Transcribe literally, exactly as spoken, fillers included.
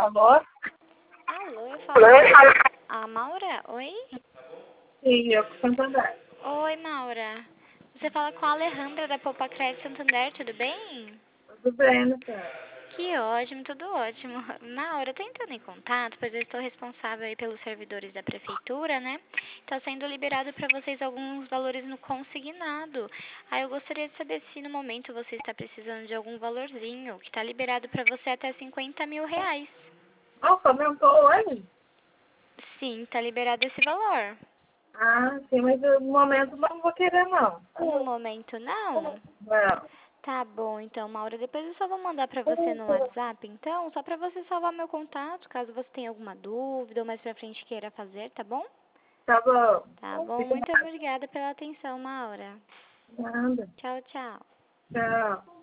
Alô? Alô, eu falo. A Maura? Oi? Sim, eu com Santander. Oi, Maura. Você fala com a Alejandra da Poupa Crédito Santander, tudo bem? Tudo bem, né, cara? Que ótimo, tudo ótimo. Maura, tô entrando em contato, pois eu estou responsável aí pelos servidores da prefeitura, né? Tá sendo liberado para vocês alguns valores no consignado. Aí eu gostaria de saber se no momento você está precisando de algum valorzinho, que tá liberado para você até cinquenta mil reais. Nossa, aumentou hoje? Sim, tá liberado esse valor. Ah, sim, mas eu, no momento não vou querer, não. No momento não? Não. Tá bom, então, Maura, depois eu só vou mandar pra você no WhatsApp, então, só pra você salvar meu contato, caso você tenha alguma dúvida ou mais pra frente queira fazer, tá bom? Tá bom. Tá bom, Fica muito obrigada pela atenção, Maura. nada. Tchau, tchau. Tchau.